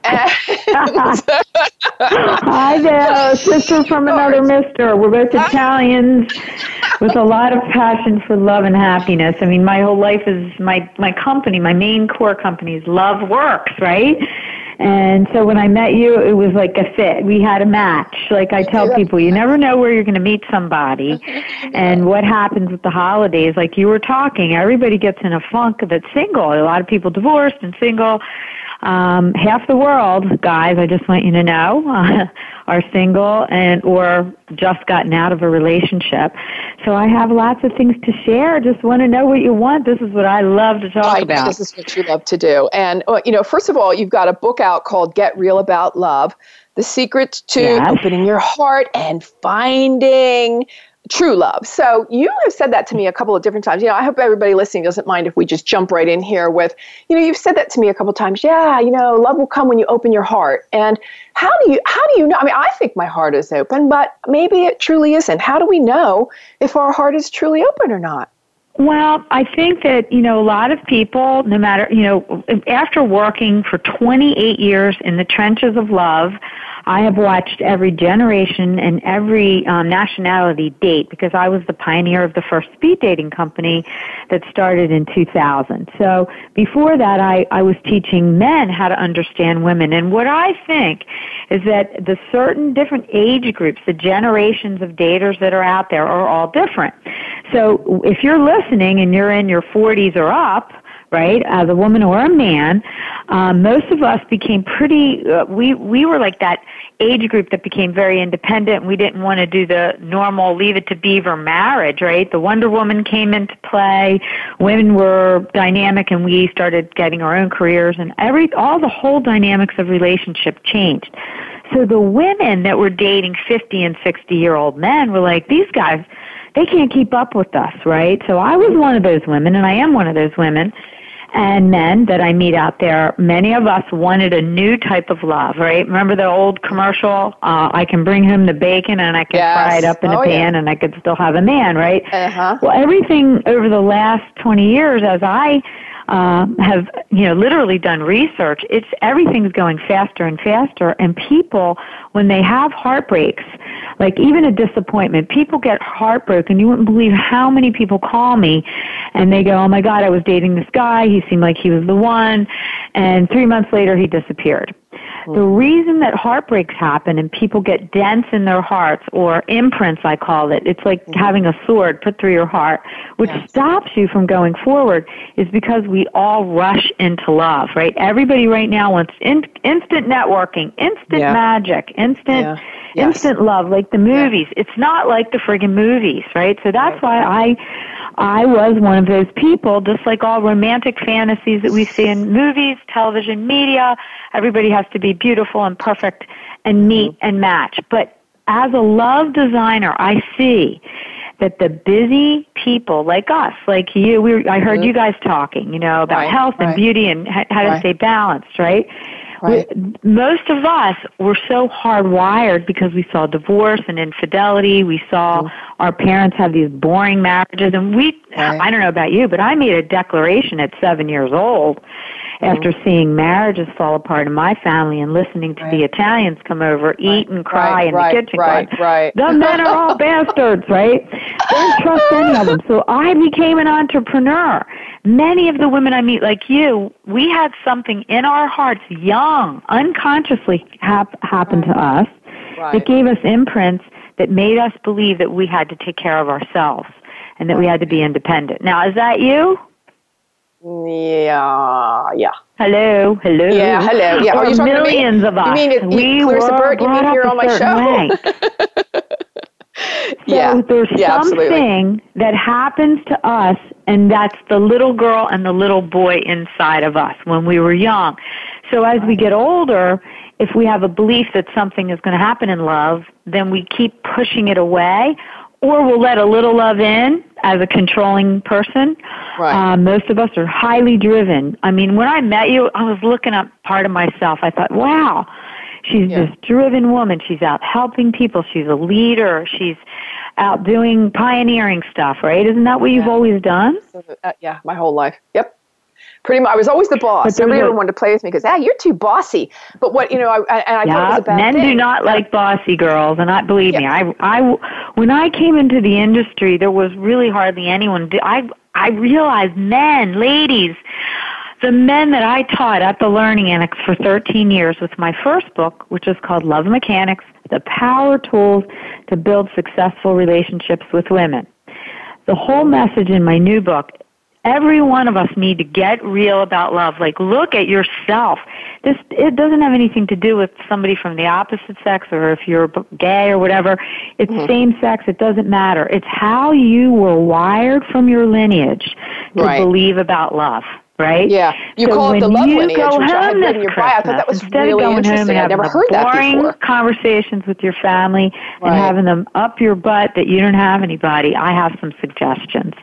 S8: Hi there, sister from another mister. We're both Italians with a lot of passion for love and happiness. I mean, my whole life is, my, my company, my main core company is Love Works, right? And so when I met you, it was like a fit. We had a match. Like I tell people, you never know where you're going to meet somebody and what happens with the holidays. Like you were talking, everybody gets in a funk that's single. A lot of people divorced and single. Um, half the world, guys, I just want you to know, uh, are single and or just gotten out of a relationship. So I have lots of things to share. Just want to know what you want. This is what I love to talk
S2: right,
S8: about.
S2: This is what you love to do. And, you know, first of all, you've got a book out called Get Real About Love, The Secret to
S8: yes.
S2: Opening Your Heart and Finding True Love. So you have said that to me a couple of different times. You know, I hope everybody listening doesn't mind if we just jump right in here with, you know, you've said that to me a couple of times. Yeah, you know, love will come when you open your heart. And how do you, how do you know? I mean, I think my heart is open, but maybe it truly isn't. How do we know if our heart is truly open or not?
S8: Well, I think that, you know, a lot of people, no matter, you know, after working for twenty-eight years in the trenches of love, I have watched every generation and every um, nationality date, because I was the pioneer of the first speed dating company that started in two thousand. So before that, I, I was teaching men how to understand women. And what I think is that the certain different age groups, the generations of daters that are out there are all different. So if you're listening and you're in your forties or up, right, as a woman or a man, um, most of us became pretty, uh, we, we were like that age group that became very independent. We didn't want to do the normal leave it to beaver marriage, right? The Wonder Woman came into play. Women were dynamic, and we started getting our own careers, and every, all the whole dynamics of relationship changed. So the women that were dating fifty and sixty-year-old men were like, these guys, they can't keep up with us, right? So I was one of those women, and I am one of those women and men that I meet out there. Many of us wanted a new type of love, right? Remember the old commercial? Uh, I can bring him the bacon and I can
S2: yes.
S8: fry it up in
S2: oh,
S8: a pan
S2: yeah.
S8: and I could still have a man, right?
S2: Uh-huh.
S8: Well, everything over the last twenty years, as I uh, have, you know, literally done research, it's everything's going faster and faster, and people, when they have heartbreaks, like even a disappointment, people get heartbroken. You wouldn't believe how many people call me and they go, oh my God, I was dating this guy. He seemed like he was the one. And three months later, he disappeared. Mm. The reason that heartbreaks happen and people get dents in their hearts, or imprints, I call it, it's like mm. having a sword put through your heart, which yes. stops you from going forward, is because we all rush into love, right? Everybody right now wants in, instant networking, instant yeah. magic, instant... Yeah. Yes. Instant love, like the movies. Yeah. It's not like the friggin' movies, right? So that's why I I was one of those people, just like all romantic fantasies that we see in movies, television, media. Everybody has to be beautiful and perfect and neat mm-hmm. and match. But as a love designer, I see that the busy people like us, like you, we were, I heard mm-hmm. you guys talking, you know, about
S2: right,
S8: health
S2: right.
S8: and beauty and how to
S2: right.
S8: stay balanced, right?
S2: Right.
S8: We, most of us were so hardwired because we saw divorce and infidelity. We saw mm-hmm. our parents have these boring marriages. And we, right. I don't know about you, but I made a declaration at seven years old mm-hmm. after seeing marriages fall apart in my family and listening to right. the Italians come over, right. eat and cry
S2: right.
S8: in
S2: right.
S8: the kitchen.
S2: Right.
S8: Going,
S2: right.
S8: the men are all bastards, right? Don't trust any of them. So I became an entrepreneur. Many of the women I meet, like you, we had something in our hearts, young, unconsciously hap- happen to us
S2: right.
S8: that gave us imprints that made us believe that we had to take care of ourselves and that we had to be independent. Now, is that you?
S2: Yeah, yeah.
S8: Hello, hello.
S2: Yeah, hello. Yeah,
S8: or
S2: are you talking
S8: millions
S2: to me?
S8: of us.
S2: You mean it,
S8: we
S2: you, Clarissa
S8: were
S2: Burt, you mean here on my show?
S8: So
S2: yeah,
S8: there's
S2: yeah,
S8: something
S2: absolutely.
S8: that happens to us, and that's the little girl and the little boy inside of us when we were young. So as we get older, if we have a belief that something is going to happen in love, then we keep pushing it away, or we'll let a little love in as a controlling person.
S2: Right.
S8: Um, most of us are highly driven. I mean, when I met you, I was looking up part of myself. I thought, wow, she's
S2: yeah.
S8: this driven woman. She's out helping people. She's a leader. She's out doing pioneering stuff, right? Isn't that what
S2: yeah.
S8: you've always done?
S2: Uh, yeah, my whole life. Yep. Pretty much. I was always the boss. Everybody wanted to play with me because, ah, you're too bossy. But what, you know, I, and I
S8: yeah,
S2: thought it was a bad
S8: men
S2: thing.
S8: do not like bossy girls, and I believe
S2: yeah.
S8: me. I, I, when I came into the industry, there was really hardly anyone. I, I realized men, ladies, the men that I taught at the Learning Annex for thirteen years with my first book, which is called Love Mechanics, The Power Tools to Build Successful Relationships with Women. The whole message in my new book, every one of us need to get real about love. Like, look at yourself. This, it doesn't have anything to do with somebody from the opposite sex or if you're gay or whatever. It's mm-hmm. same sex. It doesn't matter. It's how you were wired from your lineage to
S2: right.
S8: believe about love. Right?
S2: Yeah. You
S8: so
S2: call it the love lineage,
S8: go
S2: which I had read in your bio. I thought that was really interesting. I never heard that before.
S8: Boring conversations with your family
S2: right.
S8: and having them up your butt that you don't have anybody. I have some suggestions.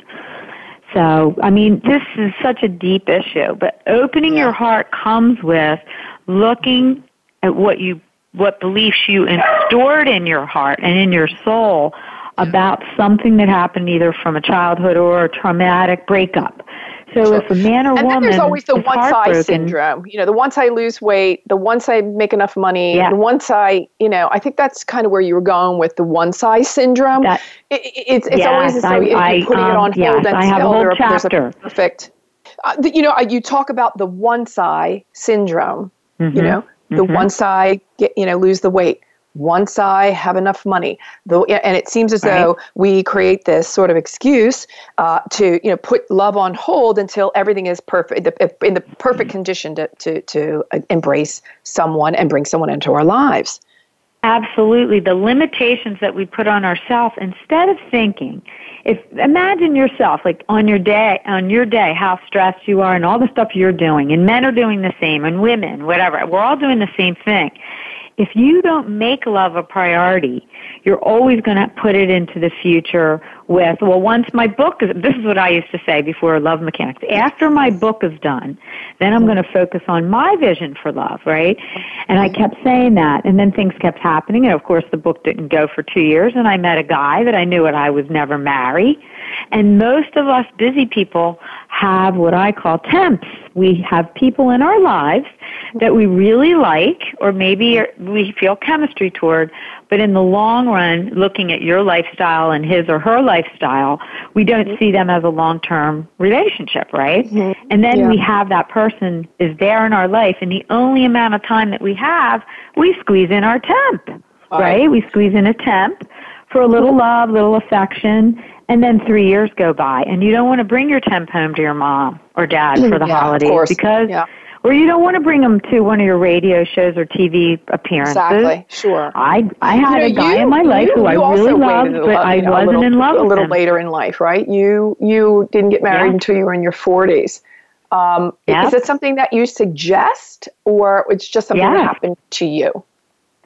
S8: So, I mean, this is such a deep issue, but opening
S2: yeah.
S8: your heart comes with looking at what you, what beliefs you stored in your heart and in your soul about something that happened either from a childhood or a traumatic breakup. So sure. if a man or
S2: and
S8: woman
S2: then there's always the
S8: is
S2: once I syndrome. You know, the once I lose weight, the once I make enough money,
S8: yeah.
S2: the once I, you know, I think that's kind of where you were going with the once I syndrome. That, it, it's it's
S8: yes,
S2: always as though
S8: I,
S2: you're putting
S8: um,
S2: it on
S8: yes,
S2: hold and
S8: I have
S2: still
S8: a whole
S2: there,
S8: chapter.
S2: there's a perfect. Uh, the, you know, you talk about the once I syndrome.
S8: Mm-hmm.
S2: You know, the
S8: mm-hmm. once
S2: I get, you know, lose the weight. Once I have enough money, the, and it seems as
S8: right.
S2: though we create this sort of excuse uh, to, you know, put love on hold until everything is perfect, in the perfect condition to, to, to embrace someone and bring someone into our lives.
S8: Absolutely. The limitations that we put on ourselves, instead of thinking, if imagine yourself like on your day, on your day, how stressed you are and all the stuff you're doing, and men are doing the same, and women, whatever. We're all doing the same thing. If you don't make love a priority, you're always going to put it into the future with, well, once my book is, this is what I used to say before Love Mechanics, after my book is done, then I'm going to focus on my vision for love, right? And I kept saying that, and then things kept happening, and of course the book didn't go for two years, and I met a guy that I knew what I would never marry, and most of us busy people have what I call temps. We have people in our lives that we really like, or maybe we feel chemistry toward, but in the long run, looking at your lifestyle and his or her lifestyle, we don't mm-hmm. see them as a long-term relationship, right? Mm-hmm. And then yeah. we have that person is there in our life, and the only amount of time that we have, we squeeze in our temp, right? right? We squeeze in a temp for a little love, little affection, and then three years go by, and you don't want to bring your temp home to your mom or dad for the
S2: yeah,
S8: holidays because, yeah. or you don't want to bring them to one of your radio shows or T V appearances.
S2: Exactly, sure.
S8: I I had
S2: you know,
S8: a guy
S2: you,
S8: in my life
S2: you,
S8: who I really loved, but
S2: love,
S8: I
S2: you know,
S8: wasn't
S2: little,
S8: in love with
S2: a little
S8: him.
S2: later in life, right? You you didn't get married
S8: yeah.
S2: until you were in your forties. Um,
S8: yep.
S2: Is it something that you suggest, or it's just something
S8: yes.
S2: that happened to you?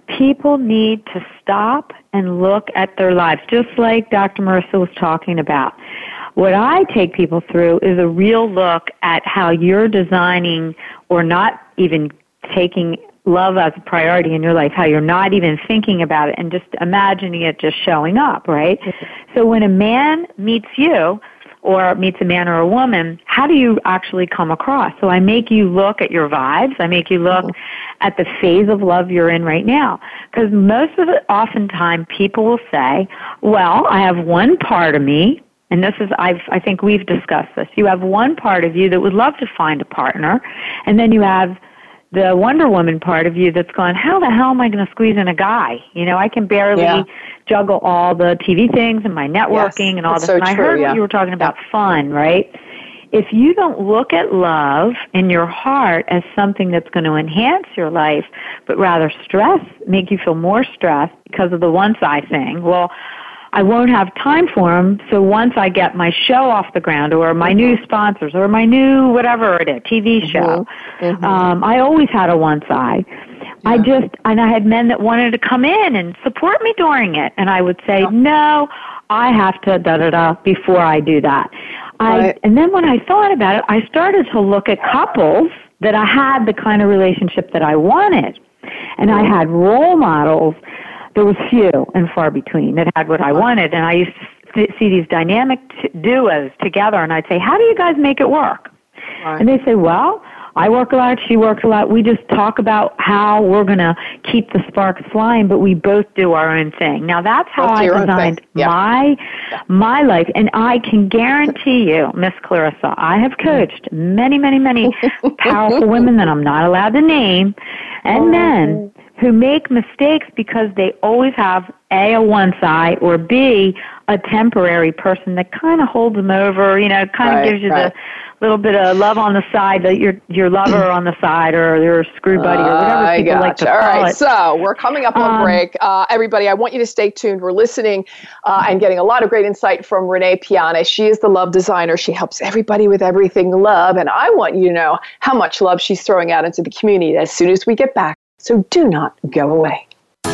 S8: people need to stop and look at their lives, just like Doctor Marissa was talking about. What I take people through is a real look at how you're designing or not even taking love as a priority in your life, how you're not even thinking about it and just imagining it just showing up, right? So when a man meets you or meets a man or a woman, how do you actually come across? So I make you look at your vibes. I make you look at the phase of love you're in right now. Because most of it, oftentimes, people will say, well, I have one part of me, and this is, I've, I think we've discussed this. You have one part of you that would love to find a partner, and then you have the Wonder Woman part of you that's gone, how the hell am I going to squeeze in a guy? You know, I can barely yeah. juggle all the T V things and my networking yes, and all this.
S2: So
S8: and I
S2: true,
S8: heard
S2: yeah.
S8: what you were talking about, fun, right? If you don't look at love in your heart as something that's going to enhance your life, but rather stress, make you feel more stressed because of the one side thing, well, I won't have time for them, so once I get my show off the ground or my mm-hmm. new sponsors or my new whatever it is, T V show, mm-hmm. um, I always had a one side. Yeah. I just, and I had men that wanted to come in and support me during it, and I would say, yeah. no, I have to da-da-da before I do that. I, right. And then when I thought about it, I started to look at couples that I had the kind of relationship that I wanted, and I had role models. There was few and far between that had what I wanted, and I used to see these dynamic t- duos together, and I'd say, how do you guys make it work? Right. And they say, well, I work a lot, she works a lot. We just talk about how we're going to keep the sparks flying, but we both do our own thing. Now, that's how I designed yeah. my yeah. my life, and I can guarantee you, Miss Clarissa, I have coached many, many, many powerful women that I'm not allowed to name, and men who make mistakes because they always have A, a one side, or B, a temporary person that kind of holds them over, you know, kind of right, gives you right. the little bit of love on the side, that your your lover on the side, or your screw buddy, or whatever
S2: uh,
S8: people like to
S2: All
S8: call
S2: right,
S8: it.
S2: so we're coming up on um, break. Uh, everybody, I want you to stay tuned. We're listening uh, and getting a lot of great insight from Renee Piana. She is the love designer. She helps everybody with everything love, and I want you to know how much love she's throwing out into the community as soon as we get back. So do not go away.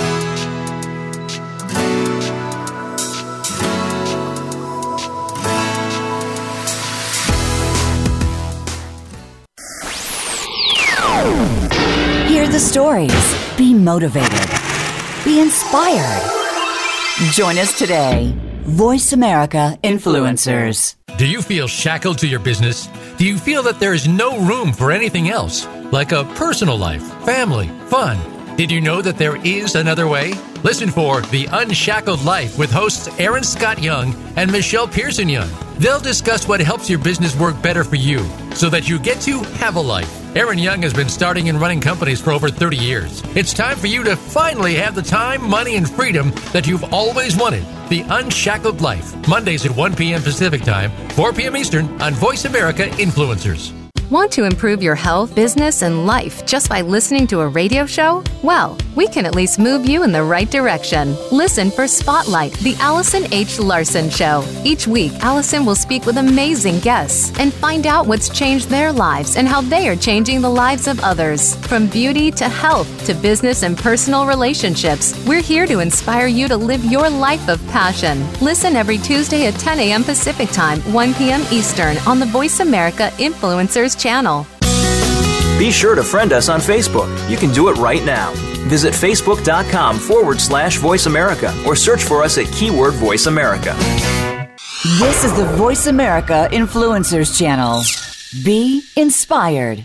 S7: Hear the stories. Be motivated. Be inspired. Join us today. Voice America Influencers.
S1: Do you feel shackled to your business? Do you feel that there is no room for anything else? Like a personal life, family, fun? Did you know that there is another way? Listen for The Unshackled Life with hosts Aaron Scott Young and Michelle Pearson Young. They'll discuss what helps your business work better for you so that you get to have a life. Aaron Young has been starting and running companies for over thirty years. It's time for you to finally have the time, money, and freedom that you've always wanted. The Unshackled Life, Mondays at one p.m. Pacific Time, four p.m. Eastern on Voice America Influencers.
S9: Want to improve your health, business, and life just by listening to a radio show? Well, we can at least move you in the right direction. Listen for Spotlight, the Allison H. Larson Show. Each week, Allison will speak with amazing guests and find out what's changed their lives and how they are changing the lives of others. From beauty to health to business and personal relationships, we're here to inspire you to live your life of passion. Listen every Tuesday at ten a.m. Pacific Time, one p.m. Eastern on the Voice America Influencers channel.
S6: Be sure to friend us on Facebook. You can do it right now. Visit facebook.com forward slash Voice America or search for us at keyword Voice America.
S7: This is the Voice America Influencers channel. Be inspired.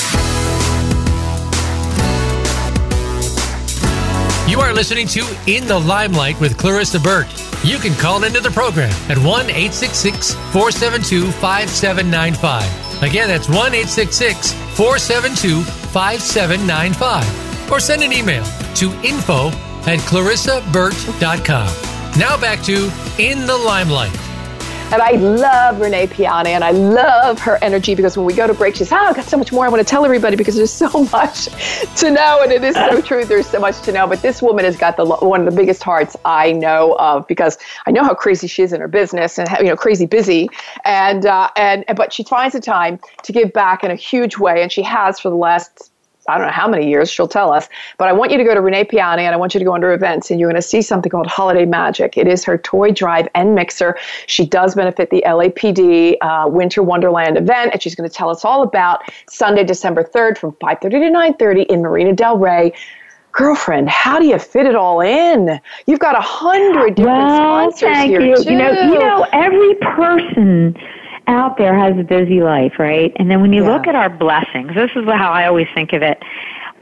S1: You are listening to In the Limelight with Clarissa Burt. You can call into the program at one eight six six, four seven two, five seven nine five. Again, that's one eight six six, four seven two, five seven nine five. Or send an email to info at clarissa burt dot com. Now back to In the Limelight.
S2: And I love Renee Piana, and I love her energy, because when we go to break, she says, oh, I've got so much more I want to tell everybody, because there's so much to know, and it is so true. There's so much to know. But this woman has got the one of the biggest hearts I know of, because I know how crazy she is in her business and, you know, crazy busy. And, uh, and but she finds the time to give back in a huge way, and she has for the last I don't know how many years, she'll tell us, but I want you to go to Renee Piani and I want you to go under events and you're going to see something called Holiday Magic. It is her toy drive and mixer. She does benefit the L A P D uh, Winter Wonderland event, and she's going to tell us all about Sunday, December third from five thirty to nine thirty in Marina Del Rey. Girlfriend, how do you fit it all in? You've got a hundred different
S8: well,
S2: sponsors
S8: thank
S2: here
S8: you.
S2: too.
S8: You know, you know, every person out there has a busy life, right? And then when you yeah. look at our blessings, this is how I always think of it.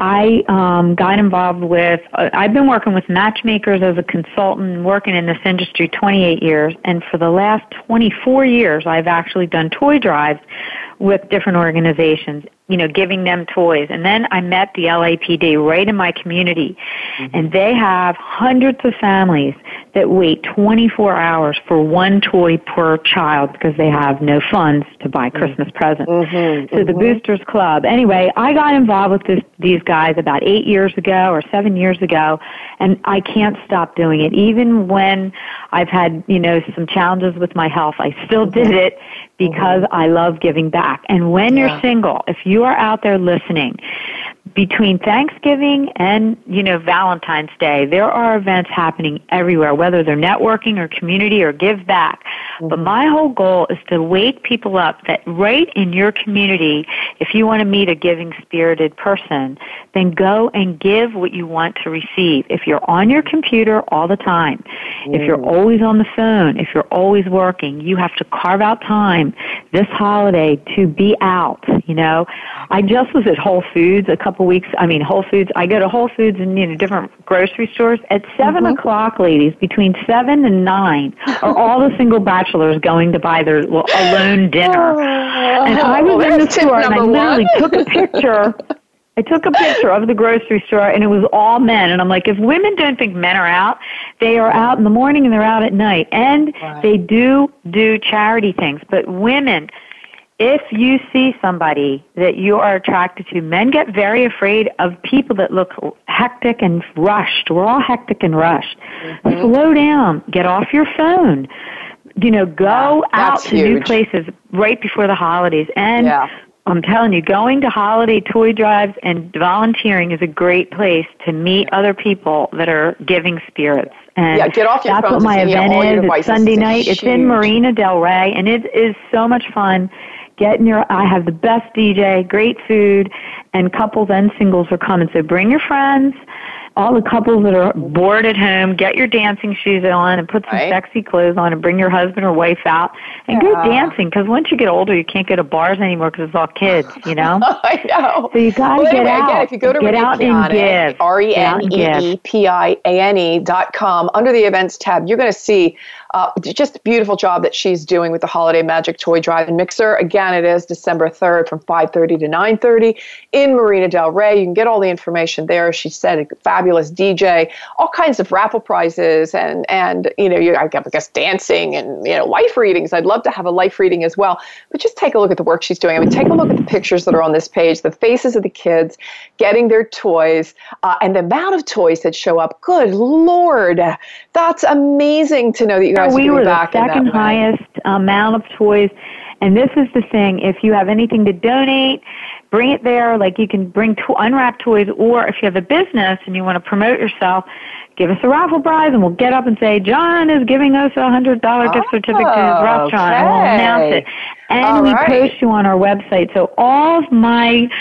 S8: I um, got involved with, uh, I've been working with matchmakers as a consultant, working in this industry twenty-eight years, and for the last twenty-four years, I've actually done toy drives with different organizations, you know, giving them toys. And then I met the L A P D right in my community, mm-hmm. and they have hundreds of families that wait twenty-four hours for one toy per child because they have no funds to buy Christmas mm-hmm. presents. Mm-hmm. So the mm-hmm. Boosters Club. Anyway, I got involved with this, these guys about eight years ago or seven years ago, and I can't stop doing it. Even when I've had, you know, some challenges with my health, I still mm-hmm. did it because mm-hmm. I love giving back. And when yeah. you're single, if you are out there listening, between Thanksgiving and, you know, Valentine's Day, there are events happening everywhere, whether they're networking or community or give back. Mm-hmm. But my whole goal is to wake people up that right in your community, if you want to meet a giving spirited person, then go and give what you want to receive. If you're on your computer all the time, mm-hmm. if you're always on the phone, if you're always working, you have to carve out time this holiday to be out, you know. I just was at Whole Foods a couple weeks, I mean Whole Foods, I go to Whole Foods and, you know, different grocery stores. At seven mm-hmm. o'clock, ladies, between seven and nine are all the single bachelors going to buy their alone dinner. Oh, and I was well, in the store and I literally one. took a picture I took a picture of the grocery store, and it was all men. And I'm like, if women don't think men are out, they are out in the morning and they're out at night. And right. they do do charity things. But women, if you see somebody that you are attracted to, men get very afraid of people that look hectic and rushed. We're all hectic and rushed. Mm-hmm. Slow down. Get off your phone. You know, go yeah, out to huge. new places right before the holidays. And yeah. I'm telling you, going to holiday toy drives and volunteering is a great place to meet other people that are giving spirits. And
S2: yeah, get off your
S8: that's what my event is. It's Sunday night. It's in Marina Del Rey, and it is so much fun. Get in your, I have the best D J, great food, and couples and singles are coming. So bring your friends. All the couples that are bored at home, get your dancing shoes on and put some right. sexy clothes on and bring your husband or wife out and yeah. go dancing, because once you get older, you can't go to bars anymore because it's all kids, you know?
S2: I know.
S8: So you got to well, get anyway, out.
S2: Again, if you go to
S8: get out and give.
S2: R E N E E P I A N E dot com, under the events tab, you're going to see uh, just a beautiful job that she's doing with the Holiday Magic Toy Drive and Mixer. Again, it is December third from five thirty to nine thirty in Marina Del Rey. You can get all the information there. She said a fabulous D J, all kinds of raffle prizes, and, and you know, you, I guess dancing and, you know, life readings. I'd love to have a life reading as well. But just take a look at the work she's doing. I mean, take a look at the pictures that are on this page, the faces of the kids getting their toys, uh, and the amount of toys that show up. Good Lord. That's amazing to know that you guys
S8: we
S2: are
S8: were
S2: back
S8: the second
S2: in that
S8: highest amount of toys. And this is the thing. If you have anything to donate, bring it there. Like, you can bring to- unwrapped toys, or if you have a business and you want to promote yourself, give us a raffle prize, and we'll get up and say, John is giving us a one hundred dollars gift certificate to his restaurant, okay. and we'll announce it. And all we right. post you on our website. So all of my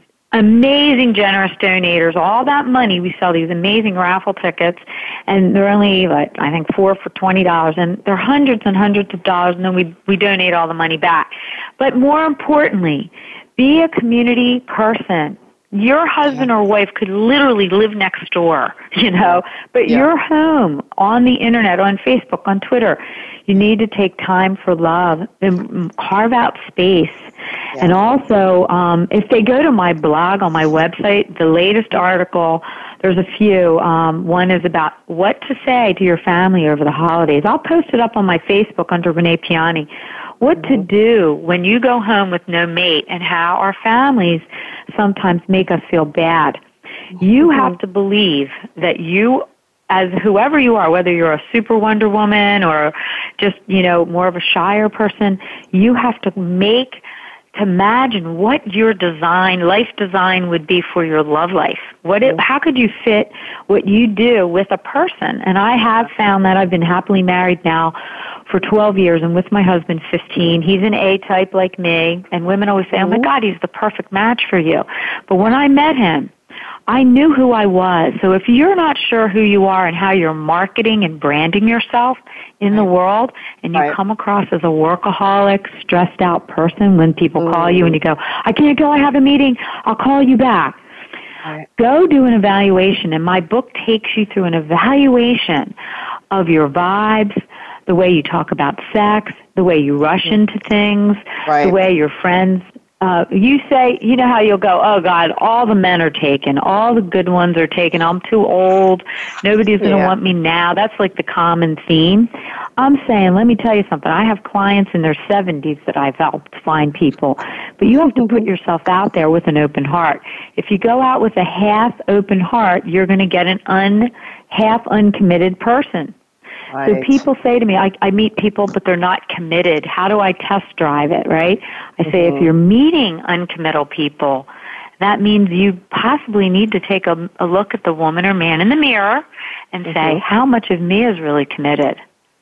S8: amazing, generous donators, all that money, we sell these amazing raffle tickets, and they're only, like, I think, four for twenty dollars, and they're hundreds and hundreds of dollars, and then we, we donate all the money back. But more importantly, be a community person. Your husband or wife could literally live next door, you know, but yeah. you're home on the internet, on Facebook, on Twitter. You need to take time for love and carve out space. Yeah. And also, um, if they go to my blog on my website, the latest article, there's a few. Um, one is about what to say to your family over the holidays. I'll post it up on my Facebook under Renee Piani. What mm-hmm. to do when you go home with no mate, and how our families sometimes make us feel bad. Mm-hmm. You have to believe that you, as whoever you are, whether you're a super Wonder Woman or just, you know, more of a shyer person, you have to make to imagine what your design, life design would be for your love life. What it, how could you fit what you do with a person? And I have found that I've been happily married now for twelve years and with my husband fifteen. He's an A-type like me, and women always say, oh my God, he's the perfect match for you. But when I met him, I knew who I was. So if you're not sure who you are and how you're marketing and branding yourself in the world, and you right. come across as a workaholic, stressed out person when people mm. call you and you go, I can't go, I have a meeting, I'll call you back. Right. Go do an evaluation, and my book takes you through an evaluation of your vibes, the way you talk about sex, the way you rush mm. into things, right. the way your friends Uh, you say, you know how you'll go, oh, God, all the men are taken. All the good ones are taken. I'm too old. Nobody's going to yeah. want me now. That's like the common theme. I'm saying, let me tell you something. I have clients in their seventies that I've helped find people. But you have to put yourself out there with an open heart. If you go out with a half open heart, you're going to get an un, half uncommitted person. Right. So people say to me, I, I meet people, but they're not committed. How do I test drive it, right? I say, mm-hmm. if you're meeting uncommittal people, that means you possibly need to take a, a look at the woman or man in the mirror and mm-hmm. say, how much of me is really committed?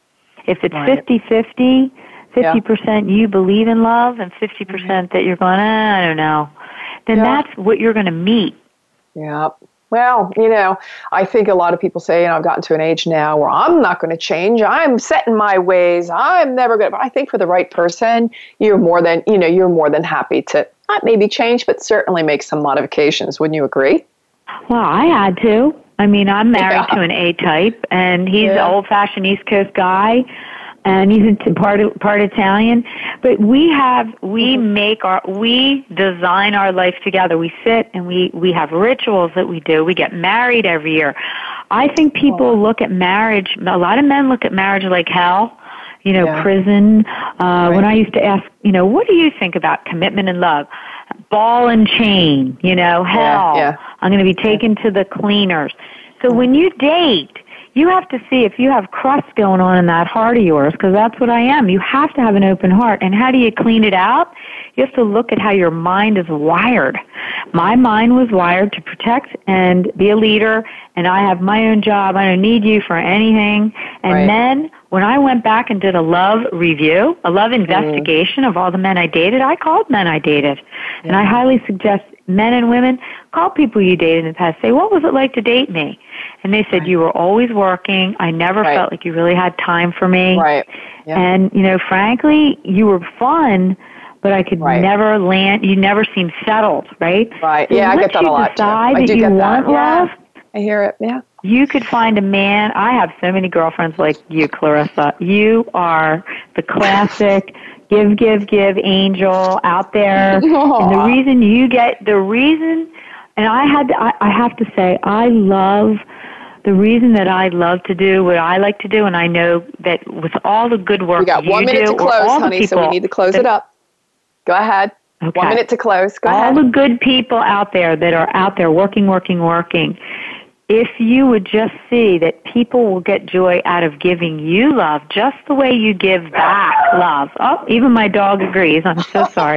S8: If it's fifty-fifty, fifty percent yeah. you believe in love and fifty percent mm-hmm. that you're going, eh, I don't know, then yeah. that's what you're going to meet.
S2: Yeah. Well, you know, I think a lot of people say, you know, I've gotten to an age now where I'm not going to change. I'm set in my ways. I'm never going to. But I think for the right person, you're more than, you know, you're more than happy to not maybe change, but certainly make some modifications. Wouldn't you agree?
S8: Well, I had to. I mean, I'm married yeah. to an A-type, and he's yeah. an old-fashioned East Coast guy. And he's part part Italian, but we have we mm-hmm. make our we design our life together. We sit and we we have rituals that we do. We get married every year. I think people wow. look at marriage. A lot of men look at marriage like hell, you know, yeah. prison. Uh, right. When I used to ask, you know, what do you think about commitment and love? Ball and chain, you know, hell. Yeah, yeah. I'm going to be taken yeah. to the cleaners. So mm-hmm. when you date, you have to see if you have crust going on in that heart of yours, because that's what I am. You have to have an open heart. And how do you clean it out? You have to look at how your mind is wired. My mind was wired to protect and be a leader, and I have my own job. I don't need you for anything. And right. then when I went back and did a love review, a love investigation mm. of all the men I dated, I called men I dated. Yeah. And I highly suggest men and women, call people you dated in the past. Say, what was it like to date me? And they said, right. you were always working. I never right. felt like you really had time for me.
S2: Right. Yeah.
S8: And, you know, frankly, you were fun, but I could right. never land. You never seemed settled, right?
S2: Right. So yeah, I get that a lot.
S8: Decide
S2: I
S8: that
S2: do
S8: you
S2: get
S8: want
S2: that.
S8: love.
S2: Yeah. I hear it. Yeah.
S8: You could find a man. I have so many girlfriends like you, Clarissa. You are the classic give, give, give angel out there. Aww. And the reason you get, the reason, and I had to, I, I have to say, I love, the reason that I love to do what I like to do, and I know that with all the good work
S2: we got
S8: you
S2: one minute
S8: do,
S2: to close, honey, so we need to close
S8: that,
S2: it up. Go ahead.
S8: Okay.
S2: One minute to close. Go
S8: all
S2: ahead.
S8: the good people out there that are out there working, working, working. If you would just see that people will get joy out of giving you love, just the way you give back love. Oh, even my dog agrees. I'm so sorry.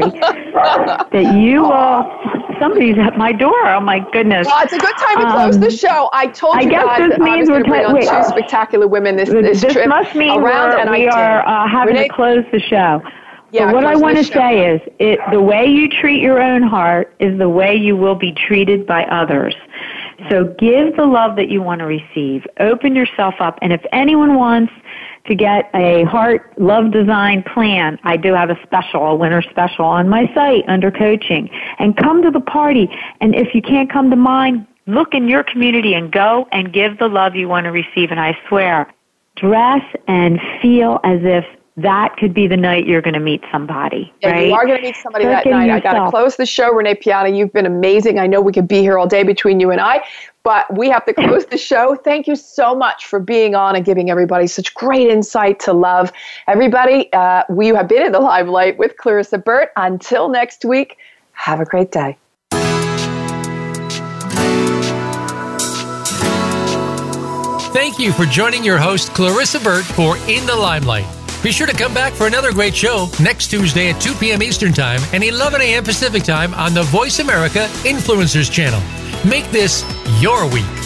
S8: that you will, somebody's at my door. Oh, my goodness.
S2: Well, it's a good time to close um, the show. I told you
S8: I guess
S2: guys
S8: this
S2: that
S8: means
S2: I was
S8: we're
S2: going to bring
S8: ta-
S2: on
S8: wait,
S2: two spectacular women this, this,
S8: this
S2: trip
S8: must mean
S2: around, and
S8: we
S2: I
S8: are uh, having
S2: Renee,
S8: to close the show.
S2: Yeah,
S8: but what I want to say is, it, the way you treat your own heart is the way you will be treated by others. So give the love that you want to receive. Open yourself up. And if anyone wants to get a heart love design plan, I do have a special, a winter special on my site under coaching. And come to the party. And if you can't come to mine, look in your community and go and give the love you want to receive. And I swear, dress and feel as if that could be the night you're going to meet somebody,
S2: yeah,
S8: right?
S2: You are going to meet somebody
S8: Start
S2: that night.
S8: yourself.
S2: I got to close the show. Renee Piana, you've been amazing. I know we could be here all day between you and I, but we have to close the show. Thank you so much for being on and giving everybody such great insight to love. Everybody, uh, we have been in the limelight with Clarissa Burt. Until next week, have a great day.
S1: Thank you for joining your host, Clarissa Burt, for In the Limelight. Be sure to come back for another great show next Tuesday at two p.m. Eastern Time and eleven a.m. Pacific Time on the Voice America Influencers Channel. Make this your week.